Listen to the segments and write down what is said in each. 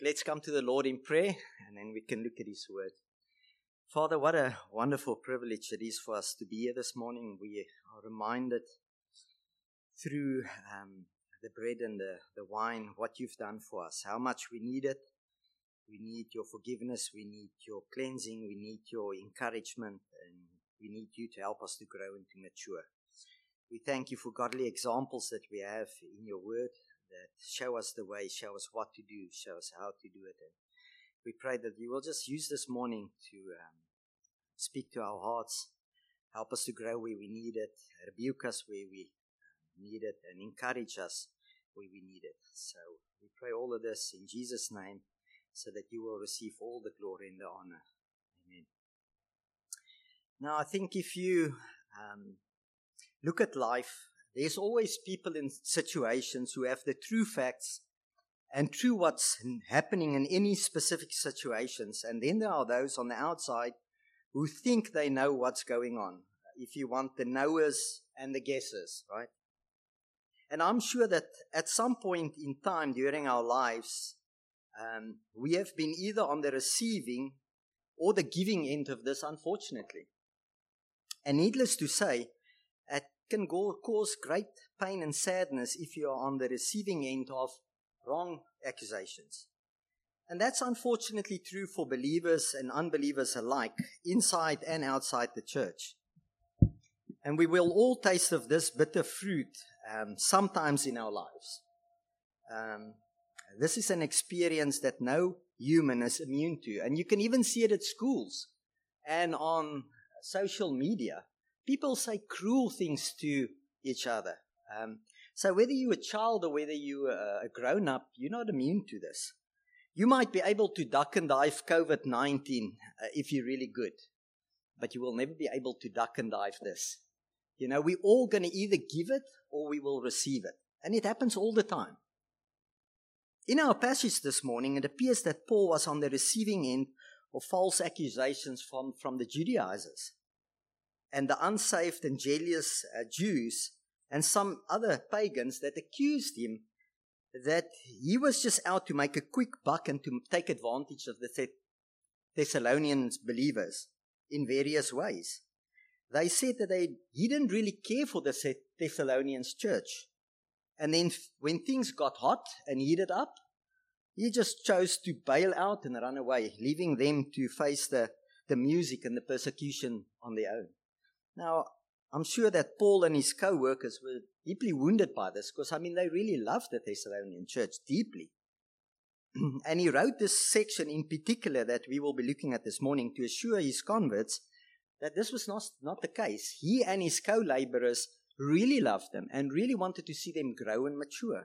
Let's come to the Lord in prayer, and then we can look at His Word. Father, what a wonderful privilege it is for us to be here this morning. We are reminded through the bread and the wine what You've done for us, how much we need it. We need Your forgiveness, we need Your cleansing, we need Your encouragement, and we need You to help us to grow and to mature. We thank You for godly examples that we have in Your Word that show us the way, show us what to do, show us how to do it. And we pray that You will just use this morning to speak to our hearts, help us to grow where we need it, rebuke us where we need it, and encourage us where we need it. So we pray all of this in Jesus' name, so that You will receive all the glory and the honor. Amen. Now, I think if you look at life, there's always people in situations who have the true facts and true what's happening in any specific situations. And then there are those on the outside who think they know what's going on. If you want, the knowers and the guessers, right? And I'm sure that at some point in time during our lives, we have been either on the receiving or the giving end of this, unfortunately. And needless to say, it can cause great pain and sadness if you are on the receiving end of wrong accusations. And that's unfortunately true for believers and unbelievers alike, inside and outside the church. And we will all taste of this bitter fruit sometimes in our lives. This is an experience that no human is immune to. And you can even see it at schools and on social media. People say cruel things to each other. So whether you're a child or whether you're a grown-up, you're not immune to this. You might be able to duck and dive COVID-19 if you're really good, but you will never be able to duck and dive this. You know, we're all going to either give it or we will receive it. And it happens all the time. In our passage this morning, it appears that Paul was on the receiving end of false accusations from the Judaizers and the unsaved and jealous Jews and some other pagans that accused him that he was just out to make a quick buck and to take advantage of the Thessalonian believers in various ways. They said that he didn't really care for the Thessalonians church. And then when things got hot and heated up, he just chose to bail out and run away, leaving them to face the music and the persecution on their own. Now, I'm sure that Paul and his co-workers were deeply wounded by this because, they really loved the Thessalonian church deeply. And he wrote this section in particular that we will be looking at this morning to assure his converts that this was not the case. He and his co-laborers really loved them and really wanted to see them grow and mature.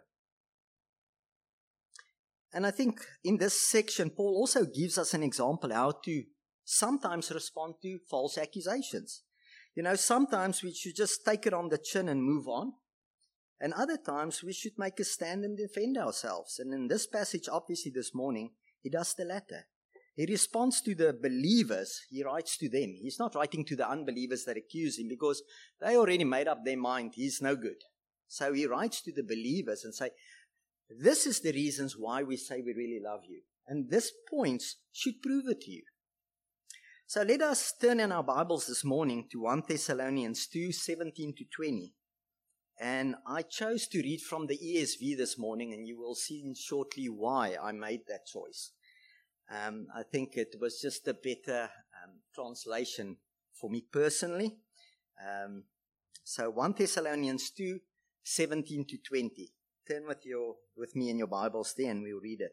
And I think in this section, Paul also gives us an example how to sometimes respond to false accusations. You know, sometimes we should just take it on the chin and move on. And other times we should make a stand and defend ourselves. And in this passage, obviously this morning, he does the latter. He responds to the believers. He writes to them. He's not writing to the unbelievers that accuse him because they already made up their mind. He's no good. So he writes to the believers and say, this is the reasons why we say we really love you. And this points should prove it to you. So let us turn in our Bibles this morning to 1 Thessalonians 2, 17 to 20. And I chose to read from the ESV this morning, and you will see shortly why I made that choice. I think it was just a better translation for me personally. So 1 Thessalonians 2, 17 to 20. Turn with me in your Bibles there and we'll read it.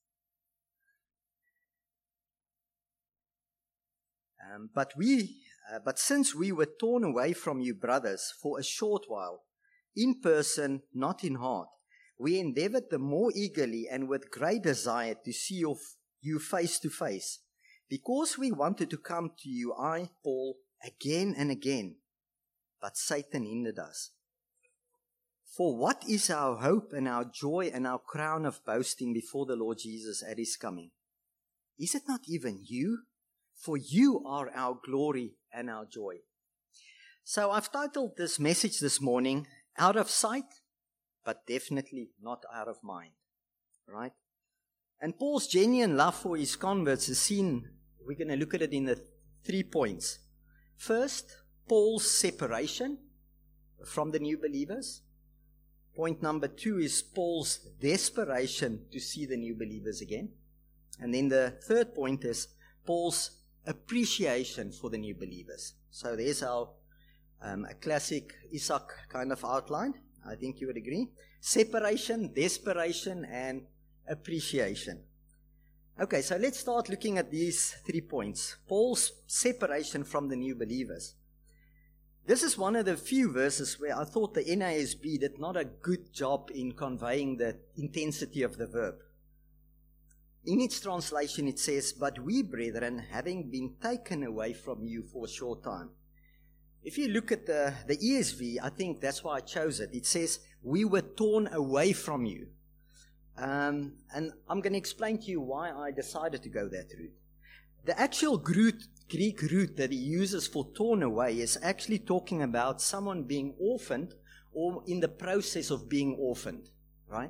But since we were torn away from you, brothers, for a short while, in person, not in heart, we endeavored the more eagerly and with great desire to see you face to face, because we wanted to come to you, I, Paul, again and again, but Satan hindered us. For what is our hope and our joy and our crown of boasting before the Lord Jesus at His coming? Is it not even you? For you are our glory and our joy. So I've titled this message this morning, Out of Sight, but definitely not out of mind. Right? And Paul's genuine love for his converts is seen, we're going to look at it in the 3 points. First, Paul's separation from the new believers. Point number 2 is Paul's desperation to see the new believers again. And then the third point is Paul's appreciation for the new believers. So there's our a classic Isaac kind of outline. I think you would agree. Separation, desperation, and appreciation. Okay, so let's start looking at these 3 points. Paul's separation from the new believers. This is one of the few verses where I thought the NASB did not a good job in conveying the intensity of the verb. In its translation it says, "But we, brethren, having been taken away from you for a short time." If you look at the ESV, I think that's why I chose it. It says, "We were torn away from you." And I'm going to explain to you why I decided to go that route. The actual Greek root that he uses for torn away is actually talking about someone being orphaned or in the process of being orphaned, right?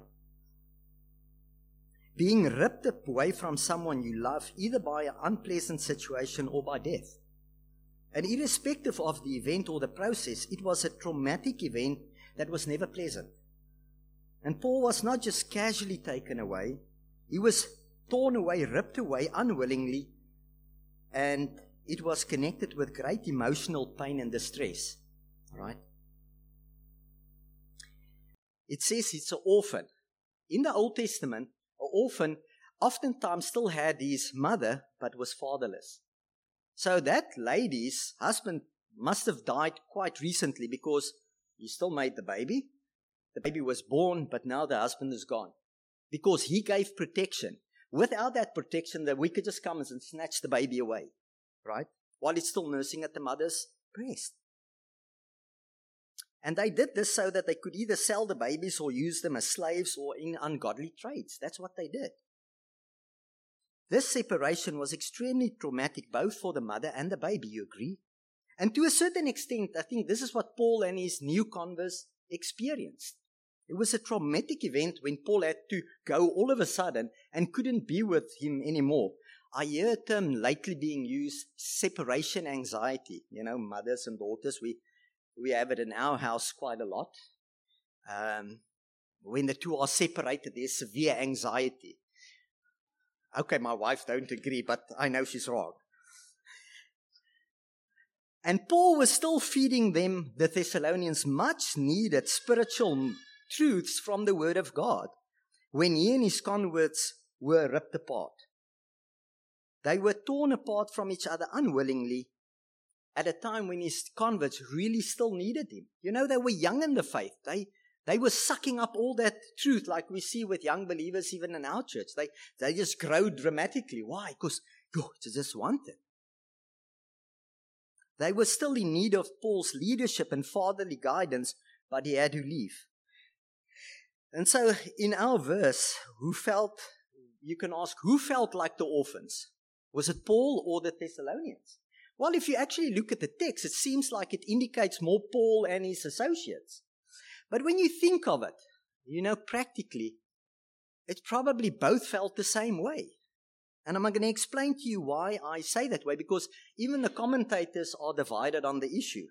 Being ripped away from someone you love, either by an unpleasant situation or by death. And irrespective of the event or the process, it was a traumatic event that was never pleasant. And Paul was not just casually taken away, he was torn away, ripped away unwillingly, and it was connected with great emotional pain and distress. Right? It says it's an orphan. In the Old Testament, an orphan oftentimes still had his mother, but was fatherless. So that lady's husband must have died quite recently because he still made the baby. The baby was born, but now the husband is gone. Because he gave protection. Without that protection, the wicked just comes and snatch the baby away. Right? While it's still nursing at the mother's breast. And they did this so that they could either sell the babies or use them as slaves or in ungodly trades. That's what they did. This separation was extremely traumatic both for the mother and the baby, you agree? And to a certain extent, I think this is what Paul and his new converts experienced. It was a traumatic event when Paul had to go all of a sudden and couldn't be with him anymore. I hear a term lately being used, separation anxiety. You know, mothers and daughters, we have it in our house quite a lot. When the two are separated, there's severe anxiety. Okay, my wife don't agree, but I know she's wrong. And Paul was still feeding them, the Thessalonians, much needed spiritual truths from the Word of God when he and his converts were ripped apart. They were torn apart from each other unwillingly at a time when his converts really still needed him. You know, they were young in the faith. They were sucking up all that truth like we see with young believers even in our church. They just grow dramatically. Why? Because they just want it. They were still in need of Paul's leadership and fatherly guidance, but he had to leave. And so in our verse, you can ask, who felt like the orphans? Was it Paul or the Thessalonians? Well, if you actually look at the text, it seems like it indicates more Paul and his associates. But when you think of it, you know, practically, it probably both felt the same way. And I'm going to explain to you why I say that way, because even the commentators are divided on the issue.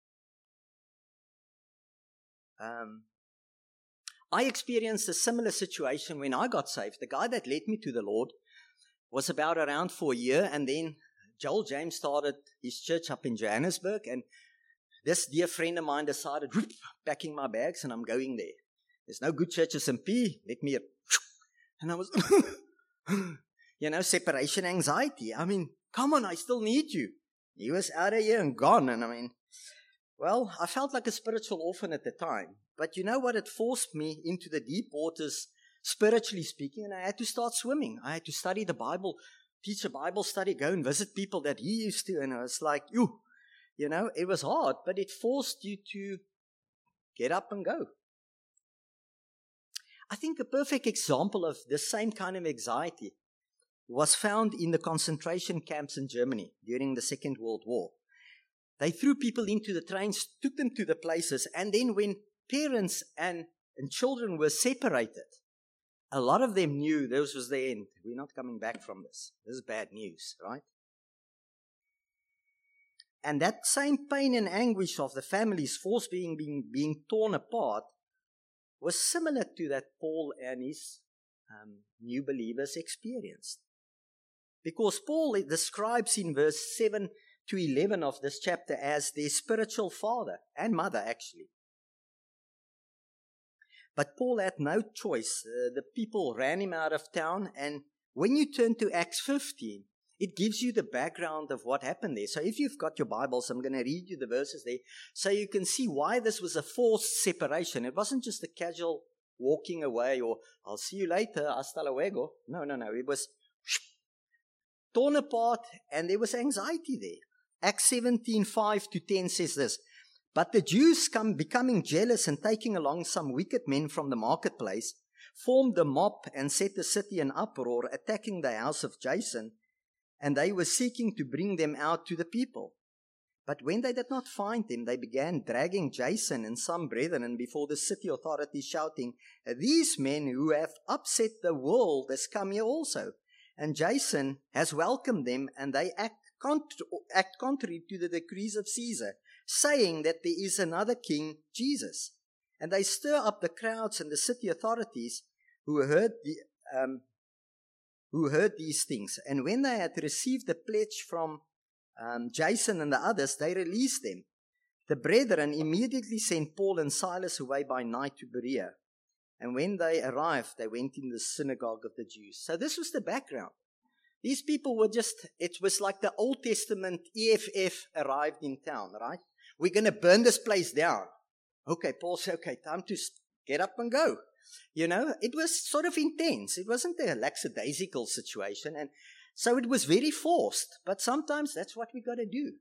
I experienced a similar situation when I got saved. The guy that led me to the Lord was about around for a year, and then Joel James started his church up in Johannesburg, and this dear friend of mine decided, packing my bags, and I'm going there. There's no good churches in P. Let me... And I was... You know, separation anxiety. I mean, come on, I still need you. He was out of here and gone. And I mean, well, I felt like a spiritual orphan at the time. But you know what? It forced me into the deep waters, spiritually speaking, and I had to start swimming. I had to study the Bible, teach a Bible study, go and visit people that he used to. And I was like, you know, it was hard, but it forced you to get up and go. I think a perfect example of the same kind of anxiety was found in the concentration camps in Germany during the Second World War. They threw people into the trains, took them to the places, and then when parents and children were separated, a lot of them knew this was the end. We're not coming back from this. This is bad news, right? And that same pain and anguish of the families forced being torn apart was similar to that Paul and his new believers experienced. Because Paul describes in verse 7 to 11 of this chapter as their spiritual father and mother, actually. But Paul had no choice. The people ran him out of town, and when you turn to Acts 15, it gives you the background of what happened there. So if you've got your Bibles, I'm going to read you the verses there so you can see why this was a forced separation. It wasn't just a casual walking away or I'll see you later, hasta luego. No. It was torn apart and there was anxiety there. Acts 17:5 to 10 says this. But the Jews, becoming jealous and taking along some wicked men from the marketplace, formed a mob and set the city in uproar, attacking the house of Jason, and they were seeking to bring them out to the people. But when they did not find them, they began dragging Jason and some brethren before the city authorities, shouting, "These men who have upset the world has come here also. And Jason has welcomed them, and they act contrary to the decrees of Caesar, saying that there is another king, Jesus." And they stir up the crowds and the city authorities who heard these things. And when they had received the pledge from Jason and the others, they released them. The brethren immediately sent Paul and Silas away by night to Berea. And when they arrived, they went in the synagogue of the Jews. So this was the background. These people were it was like the Old Testament EFF arrived in town, right? We're going to burn this place down. Okay, Paul said, okay, time to get up and go. It was sort of intense. It wasn't a lackadaisical situation. And so it was very forced. But sometimes that's what we got to do.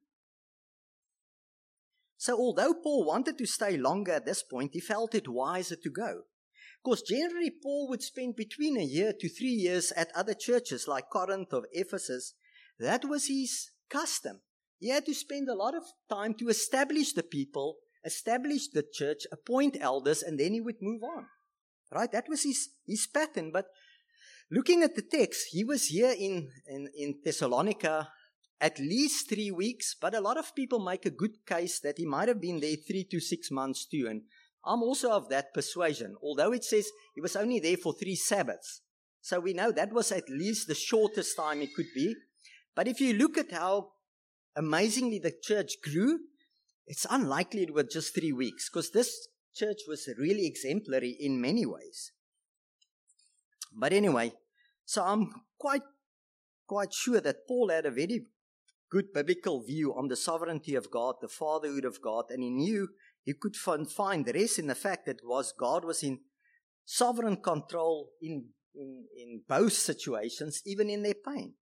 So although Paul wanted to stay longer at this point, he felt it wiser to go. Because generally Paul would spend between 1 year to 3 years at other churches like Corinth or Ephesus. That was his custom. He had to spend a lot of time to establish the people, establish the church, appoint elders, and then he would move on. Right? That was his pattern. But looking at the text, he was here in Thessalonica at least 3 weeks, but a lot of people make a good case that he might have been there 3 to 6 months too. And I'm also of that persuasion, although it says he was only there for 3 Sabbaths. So we know that was at least the shortest time it could be. But if you look at how amazingly the church grew, it's unlikely it was just 3 weeks, because this church was really exemplary in many ways. But anyway, so I'm quite sure that Paul had a very good biblical view on the sovereignty of God, the fatherhood of God, and he knew he could find rest in the fact that God was in sovereign control in both situations, even in their pain.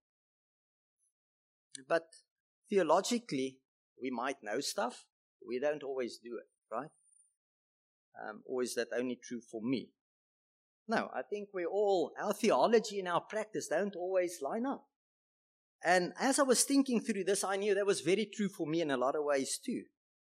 But theologically, we might know stuff. We don't always do it, right? Or is that only true for me? No, I think our theology and our practice don't always line up. And as I was thinking through this, I knew that was very true for me in a lot of ways too.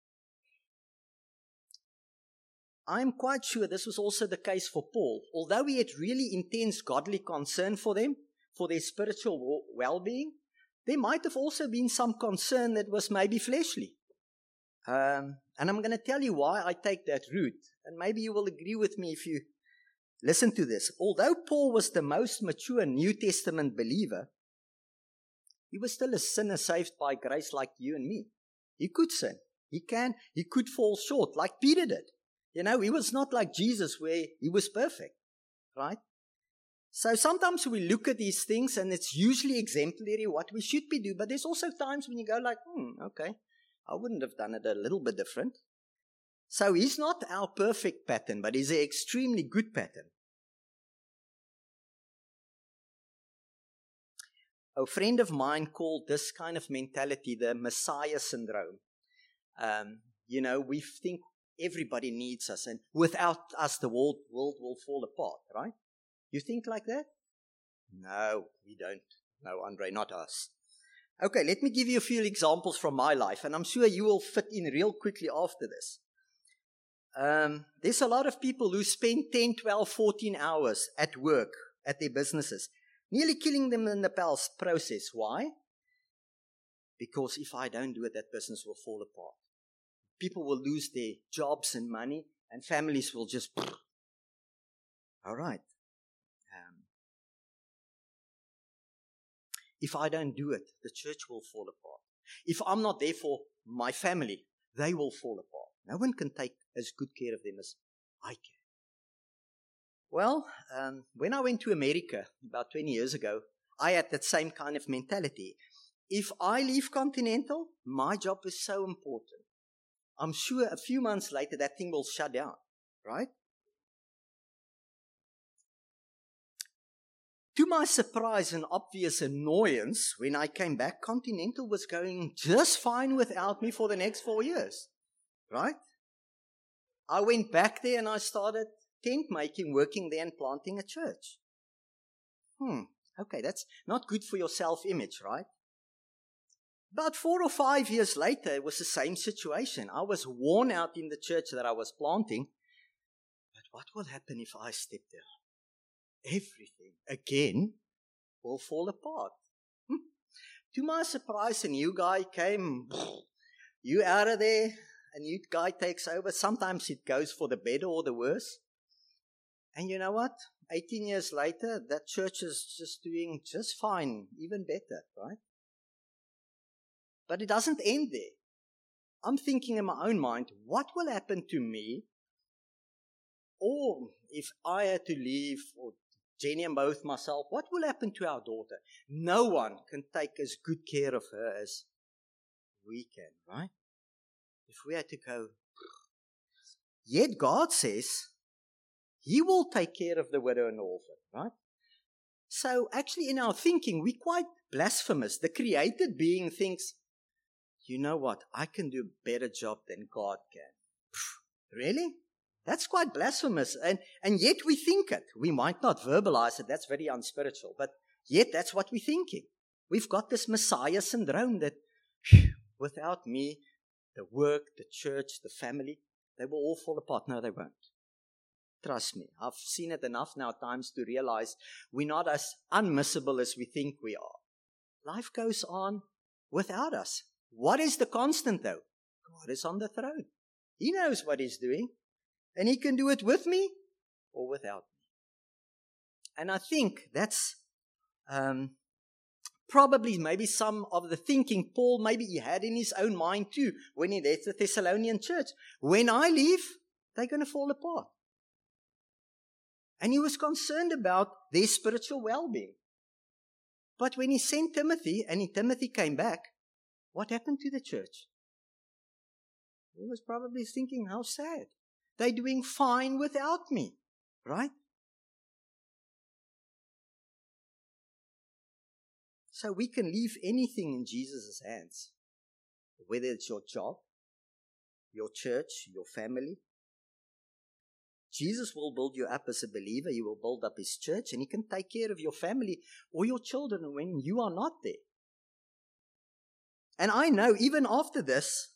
I'm quite sure this was also the case for Paul. Although he had really intense godly concern for them, for their spiritual well-being, there might have also been some concern that was maybe fleshly. And I'm going to tell you why I take that route. And maybe you will agree with me if you listen to this. Although Paul was the most mature New Testament believer, he was still a sinner saved by grace like you and me. He could sin. He could fall short like Peter did. He was not like Jesus where he was perfect, right? So sometimes we look at these things and it's usually exemplary what we should be doing. But there's also times when you go like, okay, I wouldn't have done it a little bit different. So he's not our perfect pattern, but he's an extremely good pattern. A friend of mine called this kind of mentality the Messiah syndrome. We think everybody needs us, and without us, the world will fall apart, right? You think like that? No, we don't. No, Andre, not us. Okay, let me give you a few examples from my life, and I'm sure you will fit in real quickly after this. there's a lot of people who spend 10, 12, 14 hours at work, at their businesses, nearly killing them in the process. Why? Because if I don't do it, that business will fall apart. People will lose their jobs and money, and families will just... All right. If I don't do it, the church will fall apart. If I'm not there for my family, they will fall apart. No one can take as good care of them as I can. Well, when I went to America about 20 years ago, I had that same kind of mentality. If I leave Continental, my job is so important. I'm sure a few months later that thing will shut down, right? To my surprise and obvious annoyance, when I came back, Continental was going just fine without me for the next 4 years, right? I went back there and I started tent making, working there and planting a church. Okay, that's not good for your self-image, right? About 4 or 5 years later, it was the same situation. I was worn out in the church that I was planting. But what will happen if I step down? Everything, again, will fall apart. To my surprise, a new guy came. You out of there, a new guy takes over. Sometimes it goes for the better or the worse. And you know what? 18 years later, that church is just doing just fine, even better, right? But it doesn't end there. I'm thinking in my own mind, what will happen to me? Or if I had to leave, or Jenny and both myself, what will happen to our daughter? No one can take as good care of her as we can, right? If we had to go. Yet God says He will take care of the widow and orphan, right? So actually in our thinking, we're quite blasphemous. The created being thinks, you know what, I can do a better job than God can. Really? That's quite blasphemous. And yet we think it. We might not verbalize it. That's very unspiritual. But yet that's what we're thinking. We've got this Messiah syndrome that without me, the work, the church, the family, they will all fall apart. No, they won't. Trust me. I've seen it enough now times to realize we're not as unmissable as we think we are. Life goes on without us. What is the constant though? God is on the throne. He knows what He's doing. And He can do it with me or without me. And I think that's probably maybe some of the thinking Paul maybe he had in his own mind too when he left the Thessalonian church. When I leave, they're going to fall apart. And he was concerned about their spiritual well-being. But when he sent Timothy, and Timothy came back, what happened to the church? He was probably thinking, how sad. They're doing fine without me, right? So we can leave anything in Jesus' hands, whether it's your job, your church, your family. Jesus will build you up as a believer. He will build up His church, and He can take care of your family or your children when you are not there. And I know even after this,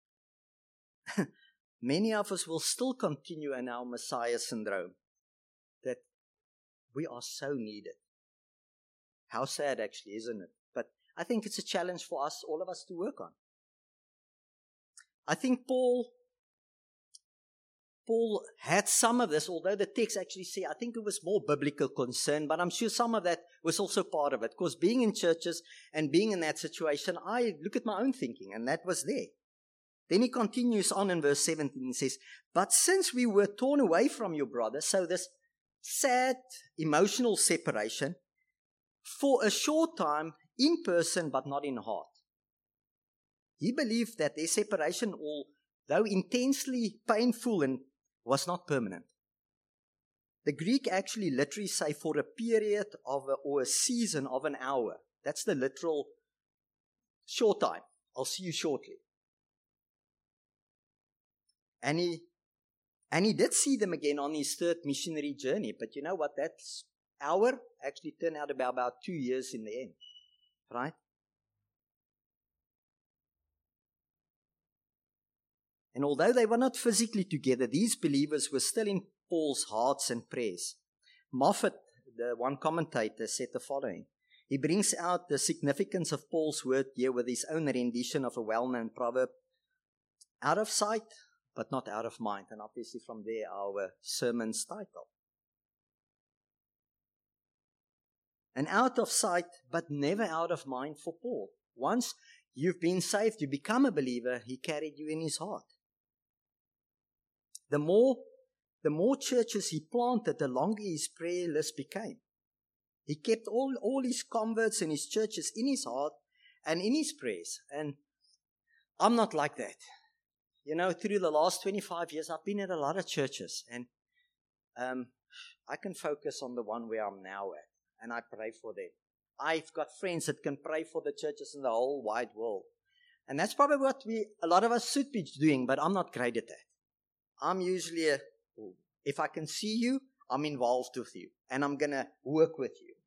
many of us will still continue in our Messiah syndrome, that we are so needed. How sad actually, isn't it? But I think it's a challenge for us, all of us, to work on. I think Paul had some of this, although the text actually says, I think it was more biblical concern, but I'm sure some of that was also part of it. Because being in churches and being in that situation, I look at my own thinking, and that was there. Then he continues on in verse 17 and says, but since we were torn away from your brother, so this sad emotional separation, for a short time, in person but not in heart. He believed that their separation, although intensely painful, and was not permanent. The Greek actually literally say for a period of or a season of an hour. That's the literal short time. I'll see you shortly. And he did see them again on his third missionary journey. But you know what? That hour actually turned out to be about 2 years in the end. Right? And although they were not physically together, these believers were still in Paul's hearts and prayers. Moffat, the one commentator, said the following. He brings out the significance of Paul's word here with his own rendition of a well-known proverb. Out of sight, but not out of mind. And obviously from there, our sermon's title. And out of sight, but never out of mind for Paul. Once you've been saved, you become a believer, he carried you in his heart. The more churches he planted, the longer his prayer list became. He kept all his converts and his churches in his heart and in his prayers. And I'm not like that. You know, through the last 25 years, I've been at a lot of churches. And I can focus on the one where I'm now at. And I pray for them. I've got friends that can pray for the churches in the whole wide world. And that's probably what a lot of us should be doing, but I'm not great at that. I'm usually, if I can see you, I'm involved with you. And I'm going to work with you.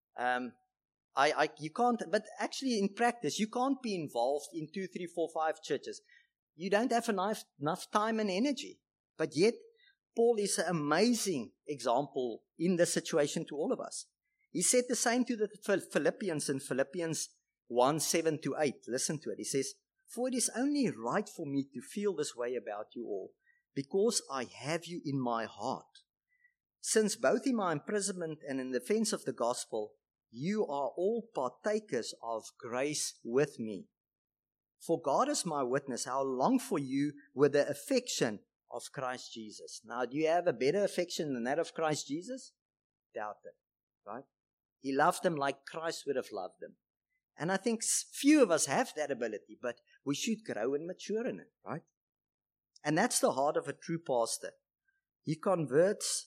You can't, but actually in practice, you can't be involved in 2, 3, 4, 5 churches. You don't have enough time and energy. But yet, Paul is an amazing example in this situation to all of us. He said the same to the Philippians in Philippians 1, 7-8. Listen to it. He says, "For it is only right for me to feel this way about you all, because I have you in my heart. Since both in my imprisonment and in defense of the gospel, you are all partakers of grace with me. For God is my witness, how I long for you with the affection of Christ Jesus." Now, do you have a better affection than that of Christ Jesus? Doubt it, right? He loved them like Christ would have loved them. And I think few of us have that ability, but we should grow and mature in it, right? And that's the heart of a true pastor. His converts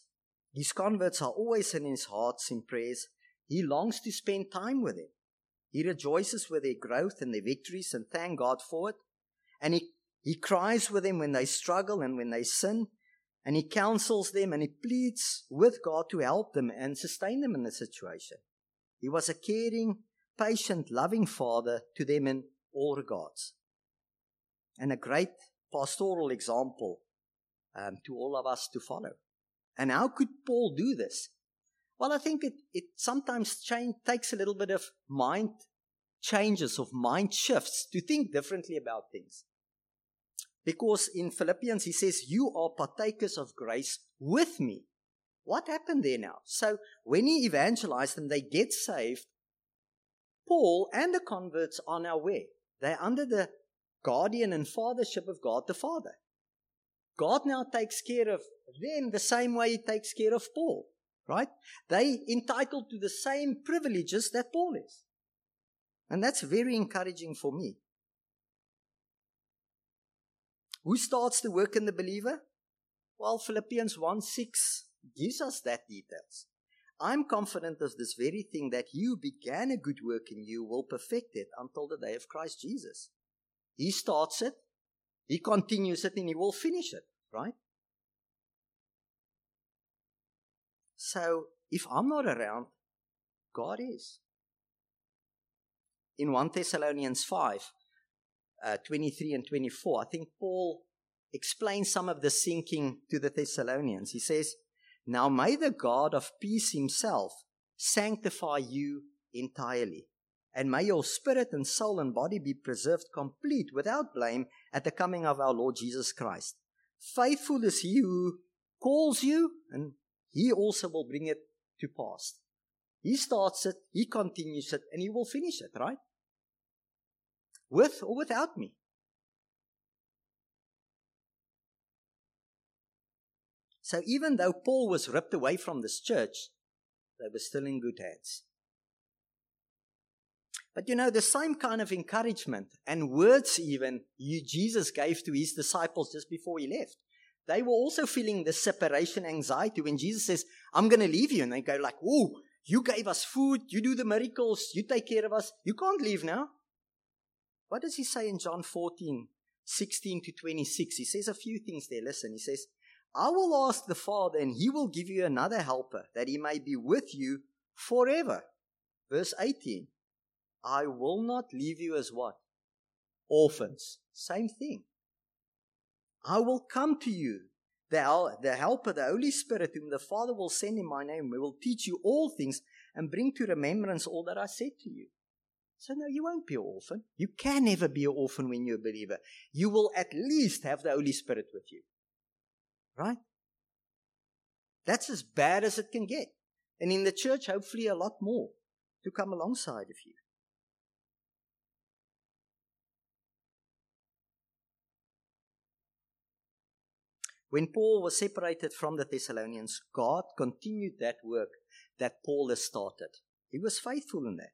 are always in his hearts in prayers. He longs to spend time with them. He rejoices with their growth and their victories and thank God for it. And he cries with them when they struggle and when they sin. And he counsels them and he pleads with God to help them and sustain them in the situation. He was a caring, patient, loving father to them in all regards. And a great pastoral example to all of us to follow. And how could Paul do this? Well, I think it sometimes takes a little bit of mind changes, of mind shifts to think differently about things. Because in Philippians, he says, "You are partakers of grace with me." What happened there now? So when he evangelized them, they get saved. Paul and the converts are now where? They're under the guardian and fathership of God the Father. God now takes care of them the same way he takes care of Paul, right? They entitled to the same privileges that Paul is. And that's very encouraging for me. Who starts the work in the believer? Well, Philippians 1:6 gives us that details. "I'm confident of this very thing, that he who began a good work in you will perfect it until the day of Christ Jesus." He starts it, he continues it, and he will finish it, right? So, if I'm not around, God is. In 1 Thessalonians 5, 23 and 24, I think Paul explains some of the thinking to the Thessalonians. He says, "Now may the God of peace himself sanctify you entirely, and may your spirit and soul and body be preserved complete without blame at the coming of our Lord Jesus Christ. Faithful is he who calls you, and he also will bring it to pass." He starts it, he continues it, and he will finish it, right? With or without me. So even though Paul was ripped away from this church, they were still in good hands. But you know, the same kind of encouragement and words even Jesus gave to his disciples just before he left. They were also feeling the separation anxiety when Jesus says, "I'm going to leave you." And they go like, "Oh, you gave us food, you do the miracles, you take care of us. You can't leave now." What does he say in John 14:16-26? He says a few things there. Listen, he says, "I will ask the Father, and he will give you another helper, that he may be with you forever." Verse 18, "I will not leave you as" what? Orphans. Same thing. I will come to you. The Helper, the Holy Spirit, whom the Father will send in my name, we will teach you all things and bring to remembrance all that I said to you. So no, you won't be an orphan. You can never be an orphan when you're a believer. You will at least have the Holy Spirit with you. Right? That's as bad as it can get. And in the church, hopefully a lot more to come alongside of you. When Paul was separated from the Thessalonians, God continued that work that Paul has started. He was faithful in that.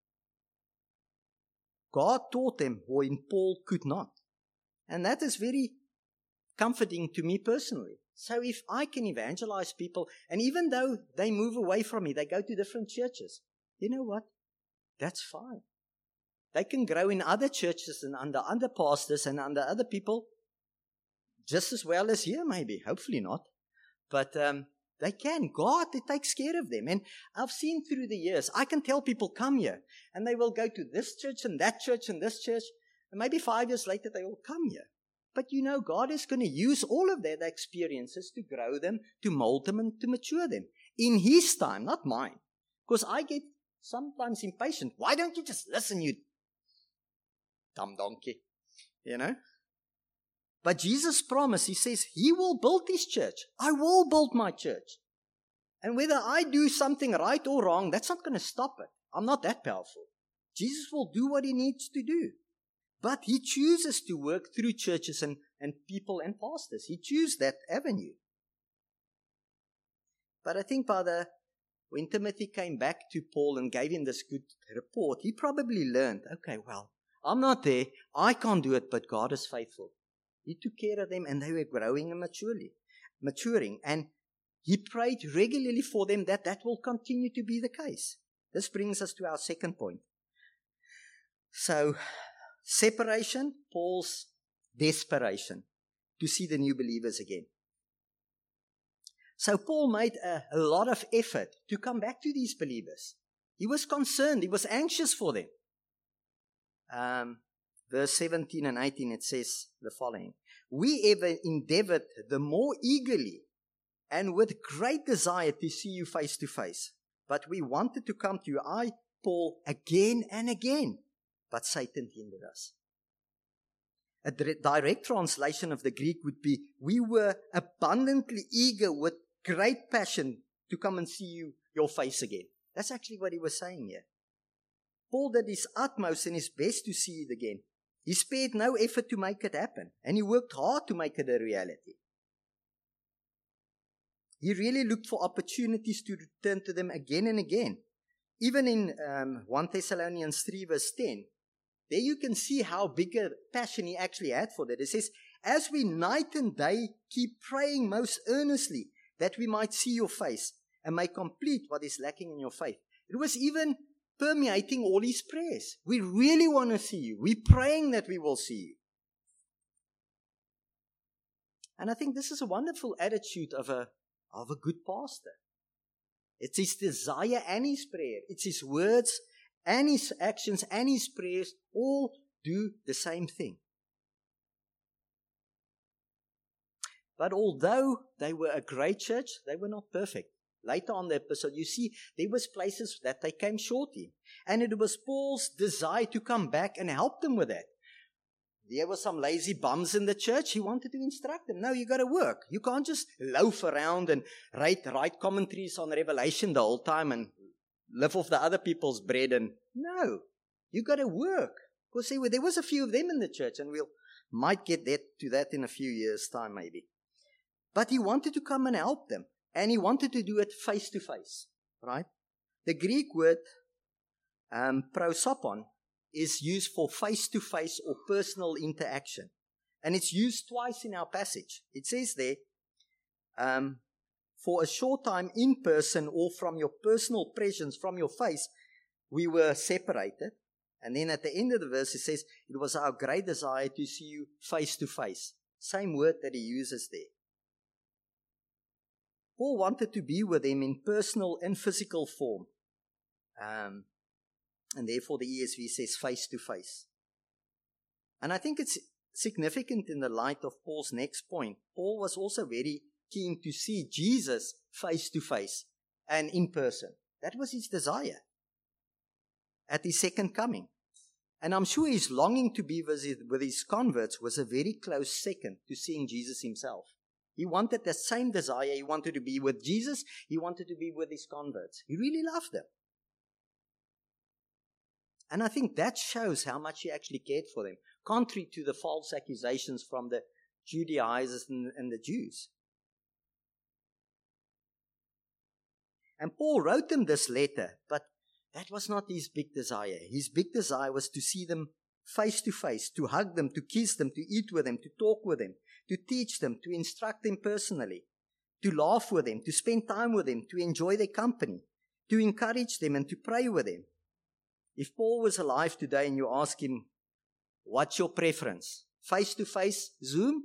God taught them when Paul could not. And that is very comforting to me personally. So if I can evangelize people, and even though they move away from me, they go to different churches, you know what? That's fine. They can grow in other churches and under other pastors and under other people just as well as here, maybe. Hopefully not. But they can. God, it takes care of them. And I've seen through the years, I can tell people, come here. And they will go to this church and that church and this church. And maybe 5 years later, they will come here. But you know, God is going to use all of their experiences to grow them, to mold them, and to mature them. In His time, not mine. Because I get sometimes impatient. Why don't you just listen, you dumb donkey? You know? But Jesus promised, He says, He will build His church. I will build my church. And whether I do something right or wrong, that's not going to stop it. I'm not that powerful. Jesus will do what He needs to do. But He chooses to work through churches and people and pastors. He chooses that avenue. But I think when Timothy came back to Paul and gave him this good report, he probably learned, okay, well, I'm not there. I can't do it, but God is faithful. He took care of them and they were growing and maturing. And he prayed regularly for them that will continue to be the case. This brings us to our second point. So, separation, Paul's desperation to see the new believers again. So Paul made a lot of effort to come back to these believers. He was concerned. He was anxious for them. Verse 17 and 18, it says the following. We ever endeavored the more eagerly and with great desire to see you face to face. But we wanted to come to you, I, Paul, again and again. But Satan hindered us. A direct translation of the Greek would be, we were abundantly eager with great passion to come and see your face again. That's actually what he was saying here. Paul did his utmost and his best to see it again. He spared no effort to make it happen, and he worked hard to make it a reality. He really looked for opportunities to return to them again and again. Even in 1 Thessalonians 3 verse 10, there you can see how big a passion he actually had for that. It says, as we night and day keep praying most earnestly that we might see your face and may complete what is lacking in your faith. It was even permeating all his prayers. We really want to see you. We're praying that we will see you. And I think this is a wonderful attitude of a good pastor. It's his desire and his prayer. It's his words and his actions and his prayers all do the same thing. But although they were a great church, they were not perfect. Later on the episode, you see, there was places that they came short in. And it was Paul's desire to come back and help them with that. There were some lazy bums in the church. He wanted to instruct them. No, you got to work. You can't just loaf around and write commentaries on Revelation the whole time and live off the other people's bread. And no, you got to work. Because there was a few of them in the church, and might get to that in a few years' time maybe. But he wanted to come and help them. And he wanted to do it face to face, right? The Greek word prosopon is used for face to face or personal interaction. And it's used twice in our passage. It says there, for a short time in person or from your personal presence, from your face, we were separated. And then at the end of the verse it says, it was our great desire to see you face to face. Same word that he uses there. Paul wanted to be with them in personal and physical form. And therefore the ESV says face to face. And I think it's significant in the light of Paul's next point. Paul was also very keen to see Jesus face to face and in person. That was his desire at his second coming. And I'm sure his longing to be with his converts was a very close second to seeing Jesus himself. He wanted the same desire. He wanted to be with Jesus. He wanted to be with his converts. He really loved them. And I think that shows how much he actually cared for them, contrary to the false accusations from the Judaizers and the Jews. And Paul wrote them this letter, but that was not his big desire. His big desire was to see them face to face, to hug them, to kiss them, to eat with them, to talk with them, to teach them, to instruct them personally, to laugh with them, to spend time with them, to enjoy their company, to encourage them and to pray with them. If Paul was alive today and you ask him, what's your preference? Face to face, Zoom?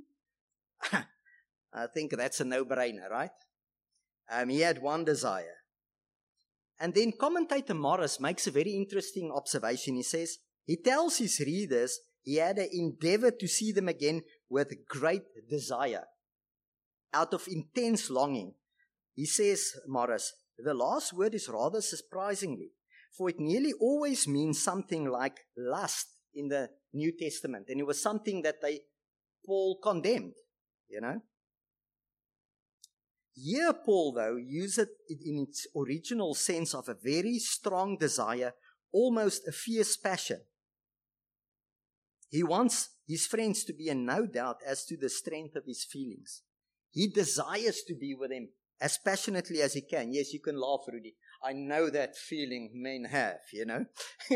I think that's a no-brainer, right? He had one desire. And then commentator Morris makes a very interesting observation. He says, he tells his readers he had an endeavor to see them again with great desire, out of intense longing. He says, Morris, the last word is rather surprisingly, for it nearly always means something like lust in the New Testament. And it was something that Paul condemned, you know. Here Paul, though, used it in its original sense of a very strong desire, almost a fierce passion. He wants his friends to be in no doubt as to the strength of his feelings. He desires to be with them as passionately as he can. Yes, you can laugh, Rudy. I know that feeling men have, you know.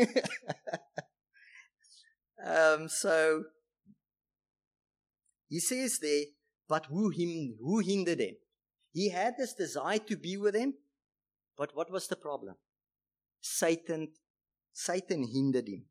So he says there, but who hindered him? He had this desire to be with them, but what was the problem? Satan hindered him.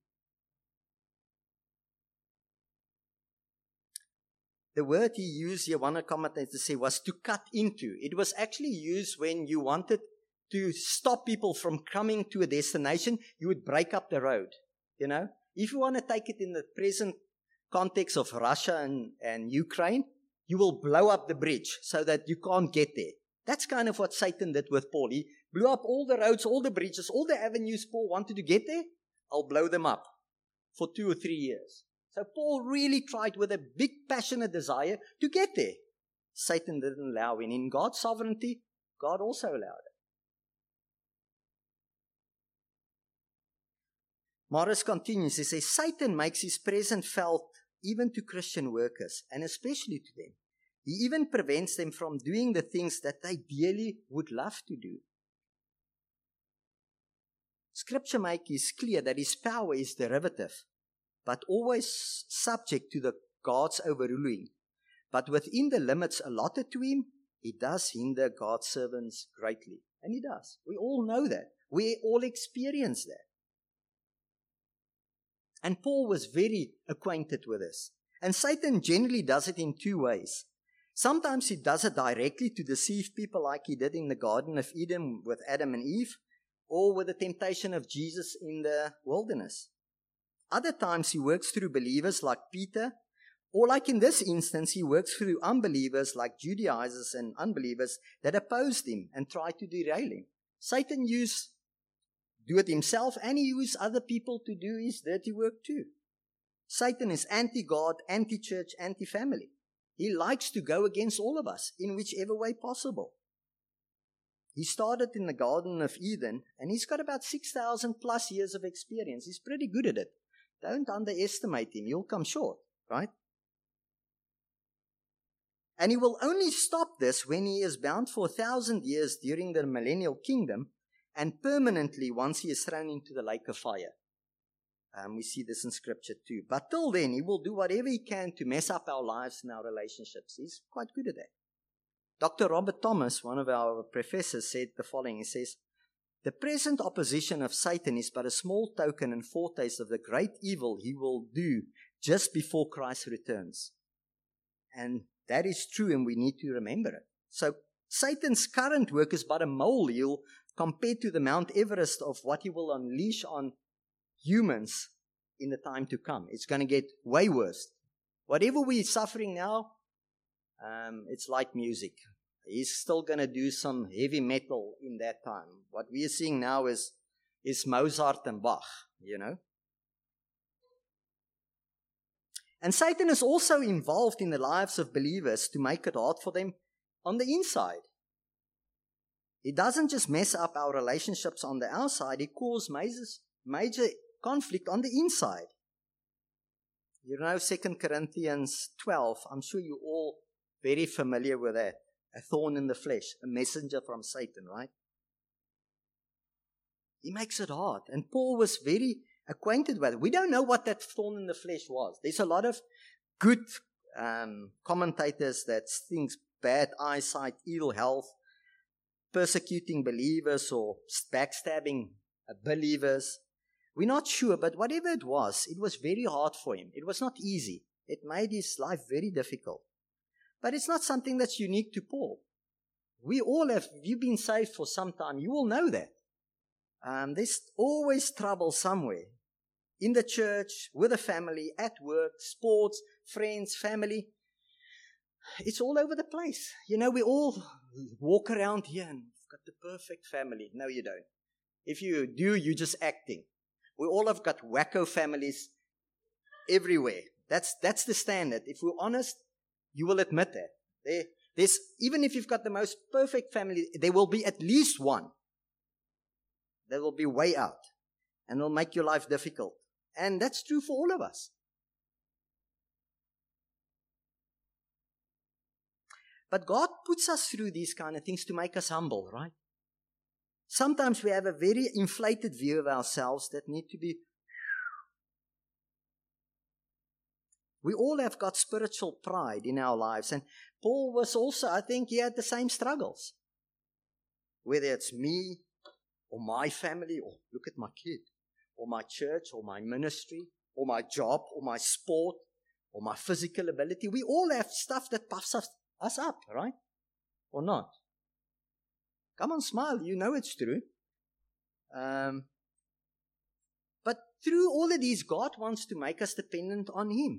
The word he used here, one commentator said, was to cut into. It was actually used when you wanted to stop people from coming to a destination, you would break up the road, you know. If you want to take it in the present context of Russia and Ukraine, you will blow up the bridge so that you can't get there. That's kind of what Satan did with Paul. He blew up all the roads, all the bridges, all the avenues Paul wanted to get there. I'll blow them up for 2 or 3 years. So Paul really tried with a big passionate desire to get there. Satan didn't allow him. In God's sovereignty, God also allowed it. Morris continues, he says, Satan makes his presence felt even to Christian workers, and especially to them. He even prevents them from doing the things that they dearly would love to do. Scripture makes clear that his power is derivative, but always subject to the God's overruling. But within the limits allotted to him, he does hinder God's servants greatly. And he does. We all know that. We all experience that. And Paul was very acquainted with this. And Satan generally does it in 2 ways. Sometimes he does it directly to deceive people like he did in the Garden of Eden with Adam and Eve, or with the temptation of Jesus in the wilderness. Other times he works through believers like Peter, or like in this instance, he works through unbelievers like Judaizers and unbelievers that opposed him and tried to derail him. Satan do it himself, and he uses other people to do his dirty work too. Satan is anti-God, anti-church, anti-family. He likes to go against all of us in whichever way possible. He started in the Garden of Eden, and he's got about 6,000 plus years of experience. He's pretty good at it. Don't underestimate him. You'll come short, right? And he will only stop this when he is bound for 1,000 years during the millennial kingdom, and permanently once he is thrown into the lake of fire. We see this in Scripture too. But till then, he will do whatever he can to mess up our lives and our relationships. He's quite good at that. Dr. Robert Thomas, one of our professors, said the following. He says, the present opposition of Satan is but a small token and foretaste of the great evil he will do just before Christ returns. And that is true, and we need to remember it. So Satan's current work is but a molehill compared to the Mount Everest of what he will unleash on humans in the time to come. It's going to get way worse. Whatever we're suffering now, it's like music. He's still going to do some heavy metal in that time. What we are seeing now is Mozart and Bach, you know. And Satan is also involved in the lives of believers to make it hard for them on the inside. He doesn't just mess up our relationships on the outside, he causes major conflict on the inside. You know 2 Corinthians 12, I'm sure you're all very familiar with that. A thorn in the flesh, a messenger from Satan, right? He makes it hard. And Paul was very acquainted with it. We don't know what that thorn in the flesh was. There's a lot of good commentators that think bad eyesight, ill health, persecuting believers or backstabbing believers. We're not sure, but whatever it was very hard for him. It was not easy. It made his life very difficult. But it's not something that's unique to Paul. We all have, if you've been saved for some time, you all know that. There's always trouble somewhere. In the church, with a family, at work, sports, friends, family. It's all over the place. You know, we all walk around here and we've got the perfect family. No, you don't. If you do, you're just acting. We all have got wacko families everywhere. That's the standard. If we're honest, you will admit that. There's, even if you've got the most perfect family, there will be at least one that will be way out and will make your life difficult. And that's true for all of us. But God puts us through these kind of things to make us humble, right? Sometimes we have a very inflated view of ourselves that need to be... We all have got spiritual pride in our lives. And Paul was also, I think, he had the same struggles. Whether it's me or my family, or look at my kid, or my church, or my ministry, or my job, or my sport, or my physical ability. We all have stuff that puffs us up, right? Or not? Come on, smile. You know it's true. But through all of these, God wants to make us dependent on Him.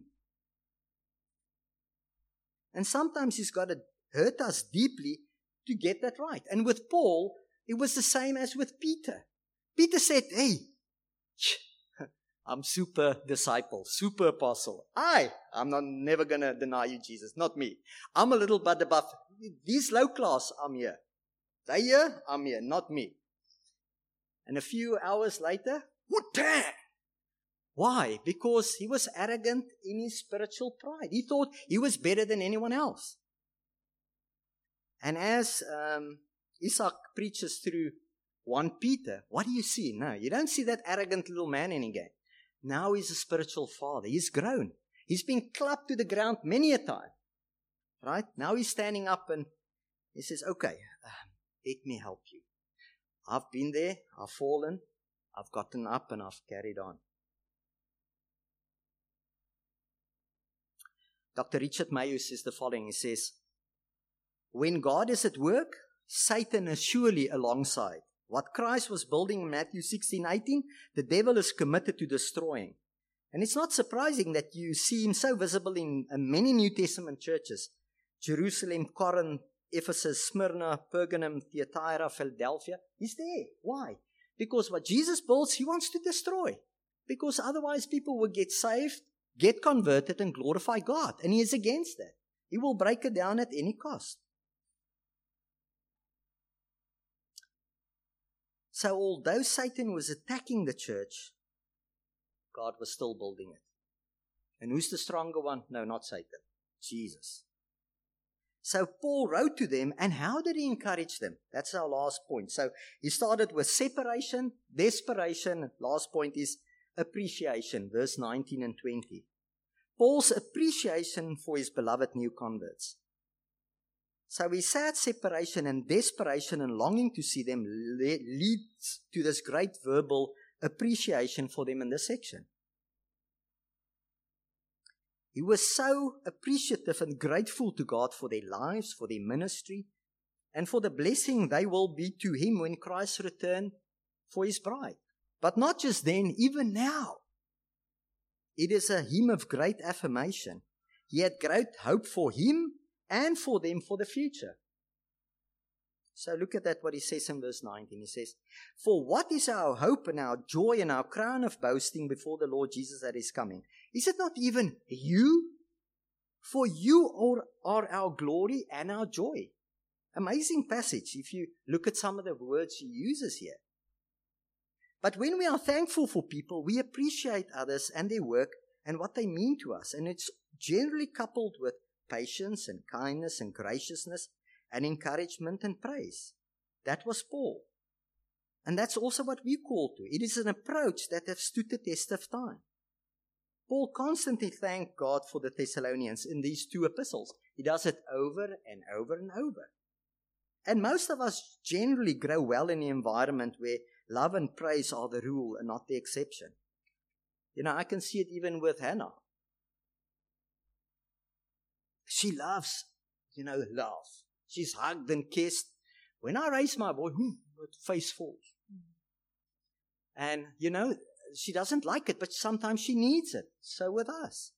And sometimes He's got to hurt us deeply to get that right. And with Paul, it was the same as with Peter. Peter said, hey, I'm super disciple, super apostle. I'm never going to deny you, Jesus, not me. I'm a little bit above. These low class, I'm here. They here, I'm here, not me. And a few hours later, what damn? Why? Because he was arrogant in his spiritual pride. He thought he was better than anyone else. And as Isaac preaches through 1 Peter, what do you see? No, you don't see that arrogant little man anymore. Now he's a spiritual father. He's grown. He's been clapped to the ground many a time. Right? Now he's standing up and he says, okay, let me help you. I've been there. I've fallen. I've gotten up and I've carried on. Dr. Richard Mayo says the following. He says, when God is at work, Satan is surely alongside. What Christ was building in Matthew 16:18, the devil is committed to destroying. And it's not surprising that you see him so visible in many New Testament churches. Jerusalem, Corinth, Ephesus, Smyrna, Pergamum, Thyatira, Philadelphia. He's there. Why? Because what Jesus builds, He wants to destroy. Because otherwise people will get saved, get converted, and glorify God. And He is against that. He will break it down at any cost. So although Satan was attacking the church, God was still building it. And who's the stronger one? No, not Satan. Jesus. So Paul wrote to them, and how did he encourage them? That's our last point. So he started with separation, desperation. Last point is appreciation, verse 19 and 20. Paul's appreciation for his beloved new converts. So his sad separation and desperation and longing to see them leads to this great verbal appreciation for them in this section. He was so appreciative and grateful to God for their lives, for their ministry, and for the blessing they will be to Him when Christ returns for His bride. But not just then, even now. It is a hymn of great affirmation. he had great hope for him and for them for the future. So look at that, what he says in verse 19. He says, "For what is our hope and our joy and our crown of boasting before the Lord Jesus at his coming? Is it not even you? For you are our glory and our joy." Amazing passage if you look at some of the words he uses here. But when we are thankful for people, we appreciate others and their work and what they mean to us. And it's generally coupled with patience and kindness and graciousness and encouragement and praise. That was Paul. And that's also what we call to. It is an approach that has stood the test of time. Paul constantly thanked God for the Thessalonians in these 2 epistles. He does it over and over and over. And most of us generally grow well in the environment where love and praise are the rule and not the exception. You know, I can see it even with Hannah. She loves, love. She's hugged and kissed. When I raise my voice, her face falls. And, she doesn't like it, but sometimes she needs it. So with us.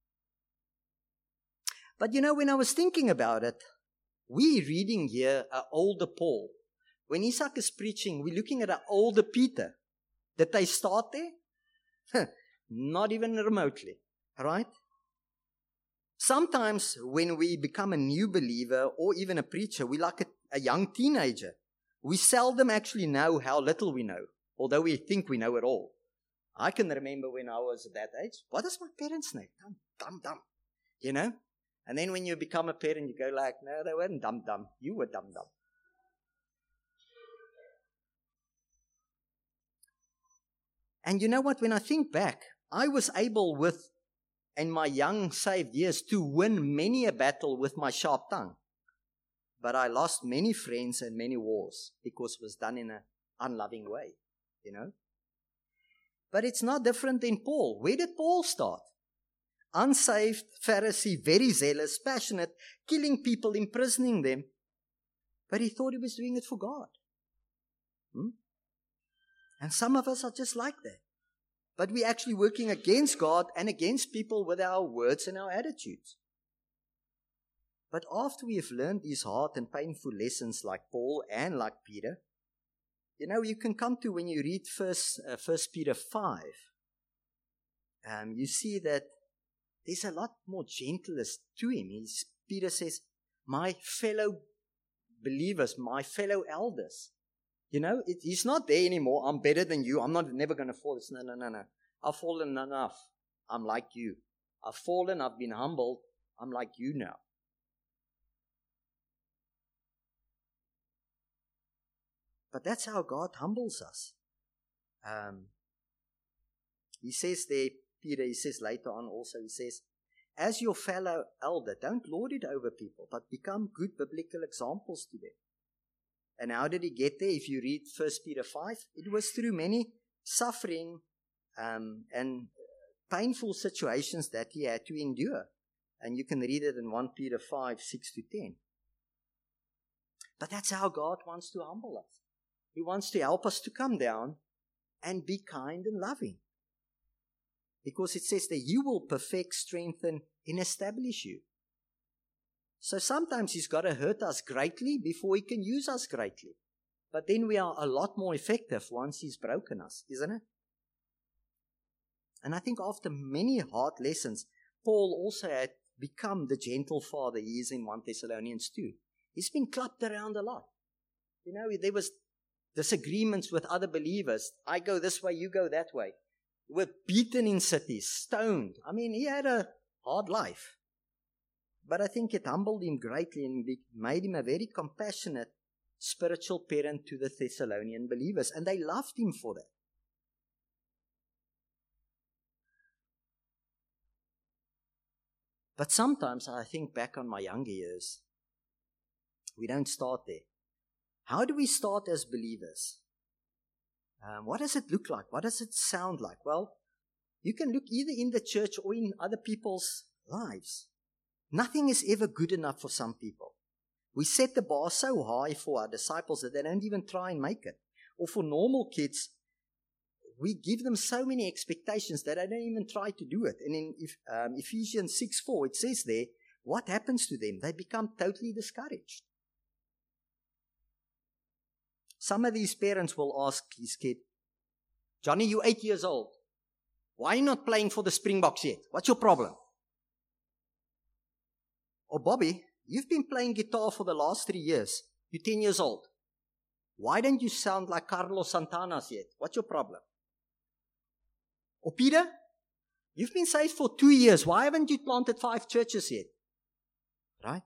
But, when I was thinking about it, we're reading here an older Paul. When Isaac is preaching, we're looking at an older Peter. Did they start there? Not even remotely. Right? Sometimes when we become a new believer or even a preacher, we're like a young teenager. We seldom actually know how little we know, although we think we know it all. I can remember when I was at that age, what is my parents' name? Dumb. And then when you become a parent, you go like, no, they weren't dumb. You were dumb. And you know what? When I think back, I was able in my young saved years to win many a battle with my sharp tongue. But I lost many friends and many wars because it was done in an unloving way, But it's not different in Paul. Where did Paul start? Unsaved, Pharisee, very zealous, passionate, killing people, imprisoning them. But he thought he was doing it for God. And some of us are just like that. But we're actually working against God and against people with our words and our attitudes. But after we have learned these hard and painful lessons like Paul and like Peter, you can come to when you read First Peter 5, you see that there's a lot more gentleness to him. Peter says, my fellow believers, my fellow elders. He's not there anymore. I'm better than you. I'm never going to fall. It's no. I've fallen enough. I'm like you. I've fallen. I've been humbled. I'm like you now. But that's how God humbles us. He says there, Peter, he says later on also, he says, as your fellow elder, don't lord it over people, but become good biblical examples to them. And how did he get there? If you read 1 Peter 5, it was through many suffering and painful situations that he had to endure. And you can read it in 1 Peter 5, 6-10. But that's how God wants to humble us. He wants to help us to come down and be kind and loving. Because it says that you will perfect, strengthen, and establish you. So sometimes he's got to hurt us greatly before he can use us greatly. But then we are a lot more effective once he's broken us, isn't it? And I think after many hard lessons, Paul also had become the gentle father he is in 1 Thessalonians 2. He's been clapped around a lot. There was disagreements with other believers. I go this way, you go that way. We're beaten in cities, stoned. He had a hard life. But I think it humbled him greatly and made him a very compassionate spiritual parent to the Thessalonian believers. And they loved him for that. But sometimes I think back on my younger years, we don't start there. How do we start as believers? What does it look like? What does it sound like? Well, you can look either in the church or in other people's lives. Nothing is ever good enough for some people. We set the bar so high for our disciples that they don't even try and make it. Or for normal kids, we give them so many expectations that they don't even try to do it. And in Ephesians 6:4, it says there, what happens to them? They become totally discouraged. Some of these parents will ask his kid, Johnny, you're 8 years old. Why are you not playing for the Springboks yet? What's your problem? Or Bobby, you've been playing guitar for the last 3 years. You're 10 years old. Why don't you sound like Carlos Santana's yet? What's your problem? Or Peter, you've been saved for 2 years. Why haven't you planted 5 churches yet? Right?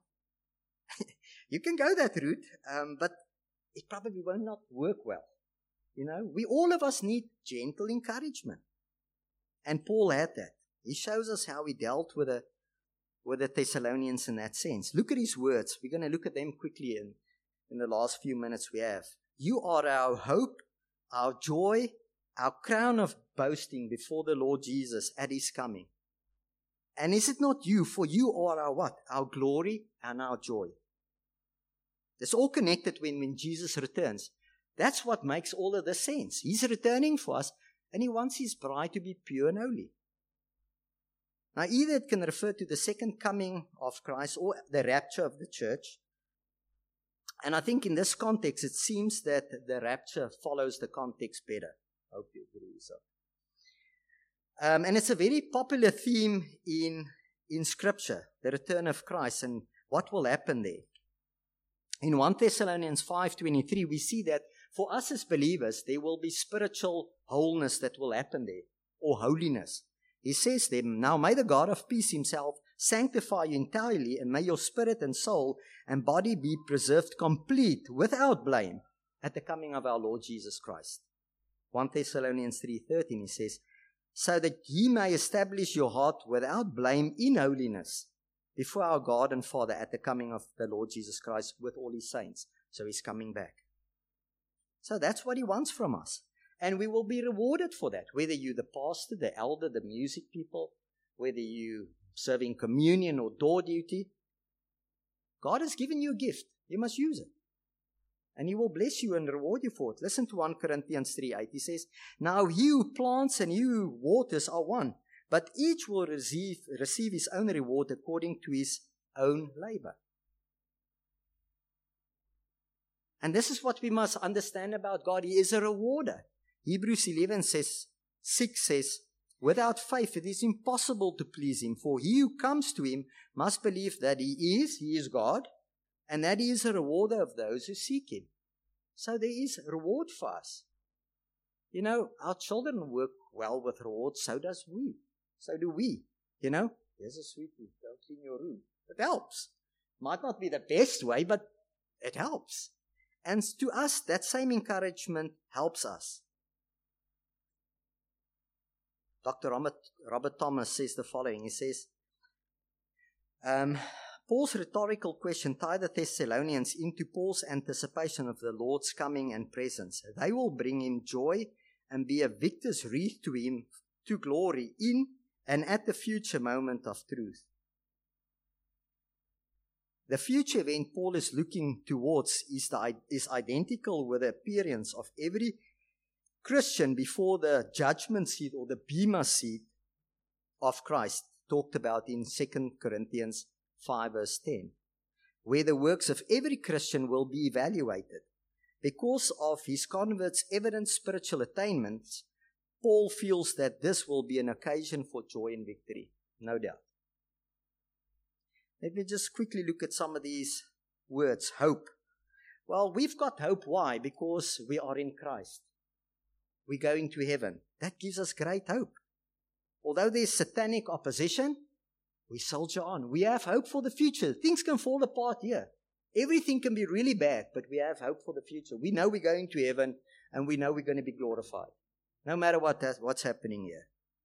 You can go that route, but it probably will not work well. You know, all of us need gentle encouragement. And Paul had that. He shows us how he dealt with the Thessalonians in that sense. Look at his words. We're going to look at them quickly in the last few minutes we have. You are our hope, our joy, our crown of boasting before the Lord Jesus at his coming. And is it not you? For you are our what? Our glory and our joy. It's all connected when Jesus returns. That's what makes all of this sense. He's returning for us, and he wants his bride to be pure and holy. Now, either it can refer to the second coming of Christ or the rapture of the church. And I think in this context, it seems that the rapture follows the context better. I hope you agree with that. And it's a very popular theme in Scripture, the return of Christ and what will happen there. In 1 Thessalonians 5:23, we see that for us as believers, there will be spiritual wholeness that will happen there, or holiness. He says then, now may the God of peace himself sanctify you entirely, and may your spirit and soul and body be preserved complete, without blame, at the coming of our Lord Jesus Christ. 1 Thessalonians 3:13, he says, so that he may establish your heart without blame in holiness before our God and Father at the coming of the Lord Jesus Christ with all his saints. So he's coming back. So that's what he wants from us. And we will be rewarded for that. Whether you're the pastor, the elder, the music people, whether you serving communion or door duty, God has given you a gift. You must use it. And he will bless you and reward you for it. Listen to 1 Corinthians 3:8. He says, now he who plants and he who waters are one, but each will receive his own reward according to his own labor. And this is what we must understand about God. He is a rewarder. Hebrews 11:6 says, without faith it is impossible to please him, for he who comes to him must believe that he is God, and that he is a rewarder of those who seek him. So there is reward for us. You know, our children work well with rewards, so do we. You know, here's a sweetie, go clean your room. It helps. Might not be the best way, but it helps. And to us, that same encouragement helps us. Dr. Robert Thomas says the following. He says, Paul's rhetorical question tied the Thessalonians into Paul's anticipation of the Lord's coming and presence. They will bring him joy and be a victor's wreath to him to glory in and at the future moment of truth. The future event Paul is looking towards is identical with the appearance of every Christian before the judgment seat or the bema seat of Christ, talked about in 2 Corinthians 5 verse 10, where the works of every Christian will be evaluated. Because of his converts' evident spiritual attainments, Paul feels that this will be an occasion for joy and victory, no doubt. Let me just quickly look at some of these words. Hope. Well, we've got hope. Why? Because we are in Christ. We're going to heaven. That gives us great hope. Although there's satanic opposition, we soldier on. We have hope for the future. Things can fall apart here. Everything can be really bad, but we have hope for the future. We know we're going to heaven, and we know we're going to be glorified, no matter what's happening here.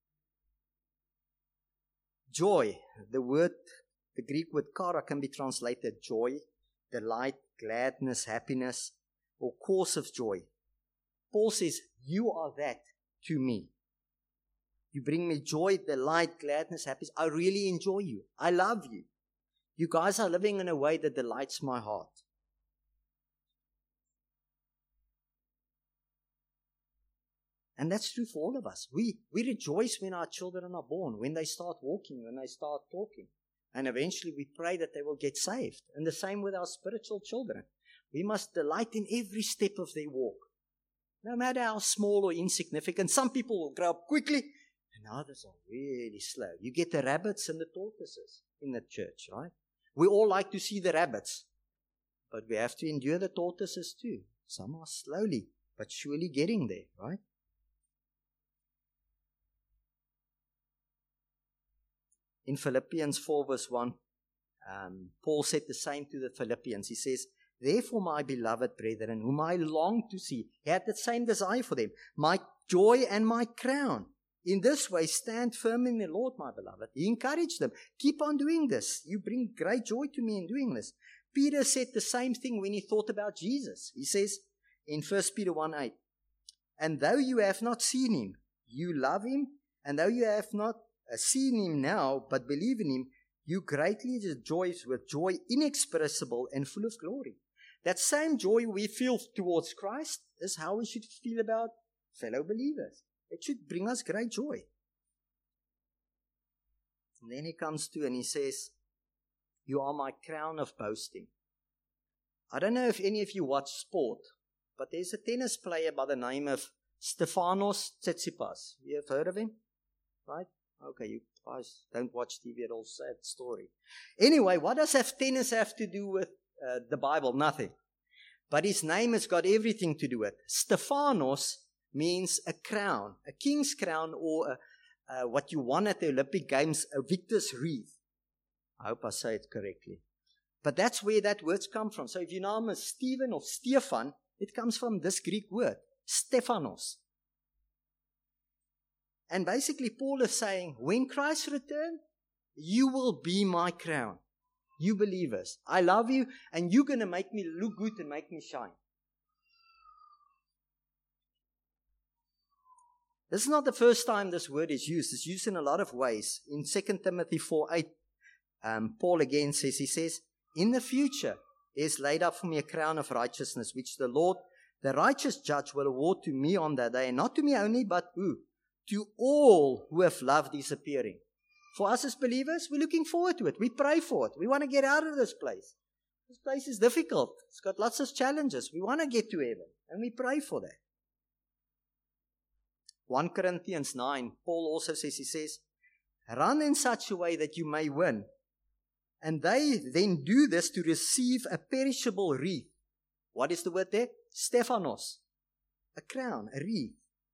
Joy. The Greek word kara can be translated joy, delight, gladness, happiness, or cause of joy. Paul says, you are that to me. You bring me joy, delight, gladness, happiness. I really enjoy you. I love you. You guys are living in a way that delights my heart. And that's true for all of us. We rejoice when our children are born, when they start walking, when they start talking. And eventually we pray that they will get saved. And the same with our spiritual children. We must delight in every step of their walk, no matter how small or insignificant. Some people will grow up quickly, and others are really slow. You get the rabbits and the tortoises in the church, right? We all like to see the rabbits, but we have to endure the tortoises too. Some are slowly, but surely getting there, right? In Philippians 4 verse 1, Paul said the same to the Philippians. He says, therefore, my beloved brethren, whom I long to see, he had the same desire for them, my joy and my crown. In this way, stand firm in the Lord, my beloved. He encouraged them. Keep on doing this. You bring great joy to me in doing this. Peter said the same thing when he thought about Jesus. He says in 1 Peter 1:8, and though you have not seen him, you love him. And though you have not seen him now, but believe in him, you greatly rejoice with joy inexpressible and full of glory. That same joy we feel towards Christ is how we should feel about fellow believers. It should bring us great joy. And then he comes to and he says, you are my crown of boasting. I don't know if any of you watch sport, but there's a tennis player by the name of Stefanos Tsitsipas. You have heard of him? Right? Okay, you guys don't watch TV at all. Sad story. Anyway, what does tennis have to do with the Bible? Nothing. But his name has got everything to do with it. Stefanos means a crown, a king's crown, or what you won at the Olympic Games, a victor's wreath. I hope I say it correctly. But that's where that word's come from. So if your name is Stephen or Stefan, it comes from this Greek word, Stephanos. And basically Paul is saying, when Christ returns, you will be my crown. You believers. I love you, and you're going to make me look good and make me shine. This is not the first time this word is used. It's used in a lot of ways. In 2 Timothy 4:8, Paul again says, he says, in the future is laid up for me a crown of righteousness, which the Lord, the righteous judge, will award to me on that day. And not to me only, but who? To all who have loved his appearing. For us as believers, we're looking forward to it. We pray for it. We want to get out of this place. This place is difficult. It's got lots of challenges. We want to get to heaven, and we pray for that. 1 Corinthians 9, Paul also says, he says, run in such a way that you may win. And they then do this to receive a perishable wreath. What is the word there? Stephanos. A crown, a wreath.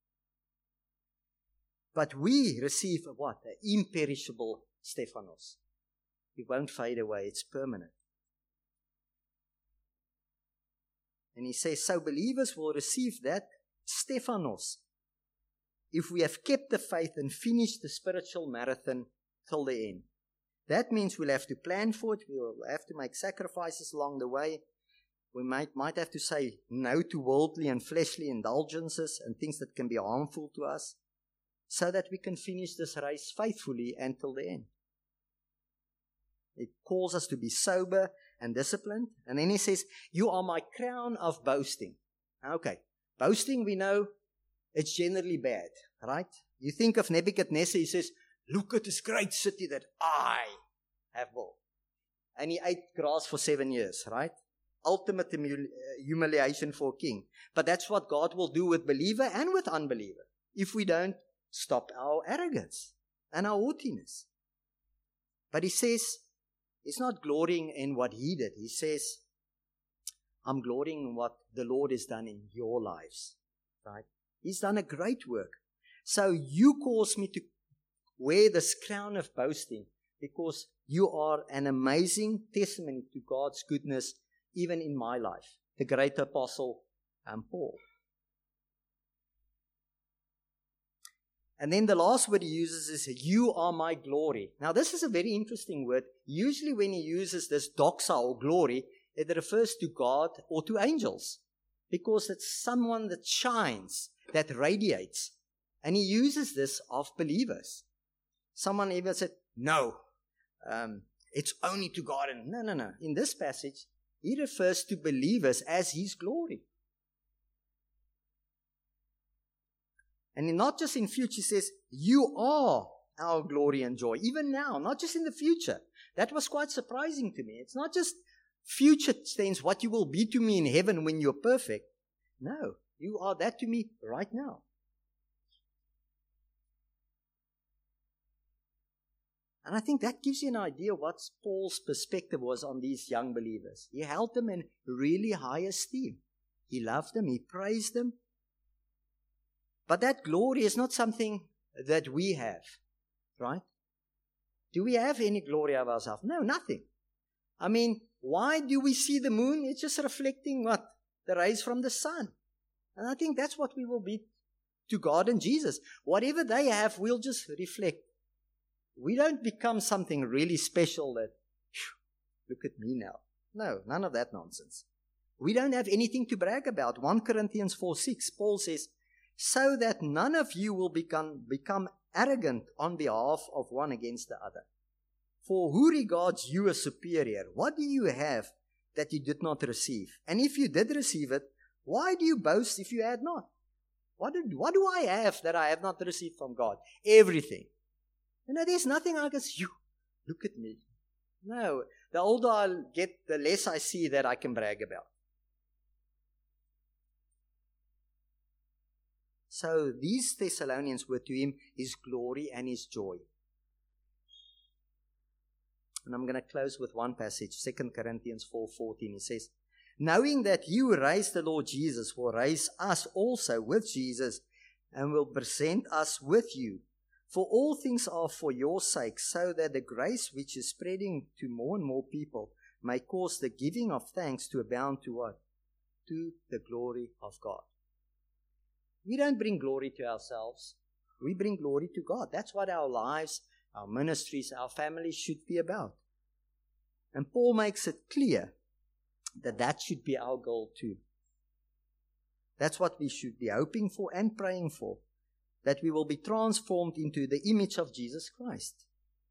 But we receive a what? An imperishable Stephanos. It won't fade away. It's permanent. And he says, so believers will receive that Stephanos if we have kept the faith and finished the spiritual marathon till the end. That means we'll have to plan for it. We'll have to make sacrifices along the way. We might have to say no to worldly and fleshly indulgences and things that can be harmful to us, so that we can finish this race faithfully until the end. It calls us to be sober and disciplined. And then he says, you are my crown of boasting. Okay, boasting, we know it's generally bad, right? You think of Nebuchadnezzar, he says, look at this great city that I have built. And he ate grass for 7 years, right? Ultimate humiliation for a king. But that's what God will do with believer and with unbeliever, if we don't stop our arrogance and our haughtiness. But he says, he's not glorying in what he did. He says, I'm glorying in what the Lord has done in your lives, right? He's done a great work. So you cause me to wear this crown of boasting because you are an amazing testimony to God's goodness, even in my life. The great apostle Paul. And then the last word he uses is, you are my glory. Now this is a very interesting word. Usually when he uses this doxa or glory, it refers to God or to angels, because it's someone that shines, that radiates. And he uses this of believers. Someone even said, no, it's only to God. And no. In this passage, he refers to believers as his glory. And not just in future, he says, you are our glory and joy. Even now, not just in the future. That was quite surprising to me. It's not just future tense, what you will be to me in heaven when you're perfect. No, you are that to me right now. And I think that gives you an idea what Paul's perspective was on these young believers. He held them in really high esteem. He loved them, he praised them. But that glory is not something that we have, right? Do we have any glory of ourselves? No, nothing. I mean, why do we see the moon? It's just reflecting what? The rays from the sun. And I think that's what we will be to God and Jesus. Whatever they have, we'll just reflect. We don't become something really special that, look at me now. No, none of that nonsense. We don't have anything to brag about. 1 Corinthians 4:6, Paul says, so that none of you will become arrogant on behalf of one against the other. For who regards you as superior? What do you have that you did not receive? And if you did receive it, why do you boast if you had not? What do I have that I have not received from God? Everything. There's nothing I can say, look at me. No, the older I get, the less I see that I can brag about. So these Thessalonians were to him his glory and his joy. And I'm going to close with one passage, 2 Corinthians 4:14. It says, knowing that you raised the Lord Jesus will raise us also with Jesus and will present us with you. For all things are for your sake, so that the grace which is spreading to more and more people may cause the giving of thanks to abound to what? To the glory of God. We don't bring glory to ourselves. We bring glory to God. That's what our lives, our ministries, our families should be about. And Paul makes it clear that that should be our goal too. That's what we should be hoping for and praying for. That we will be transformed into the image of Jesus Christ.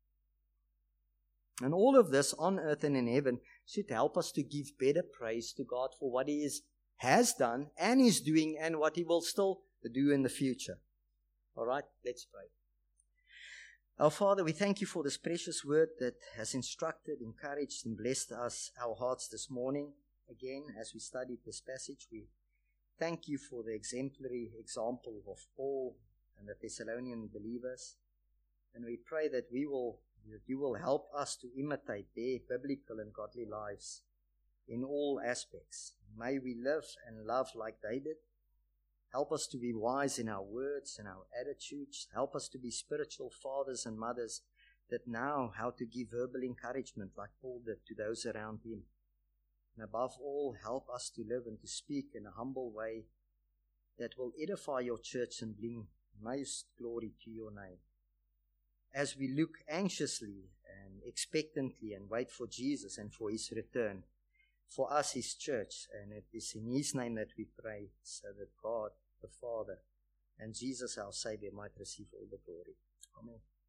And all of this on earth and in heaven should help us to give better praise to God for what He has done and is doing and what He will still do in the future. All right, let's pray. Our Father, we thank You for this precious word that has instructed, encouraged, and blessed us, our hearts this morning. Again, as we studied this passage, we thank You for the exemplary example of Paul and the Thessalonian believers. And we pray that You will help us to imitate their biblical and godly lives in all aspects. May we live and love like they did. Help us to be wise in our words and our attitudes. Help us to be spiritual fathers and mothers that know how to give verbal encouragement like Paul did to those around him. And above all, help us to live and to speak in a humble way that will edify Your church and bring most glory to Your name. As we look anxiously and expectantly and wait for Jesus and for His return, for us, His church, and it is in His name that we pray, so that God, the Father, and Jesus, our Savior, might receive all the glory. Amen.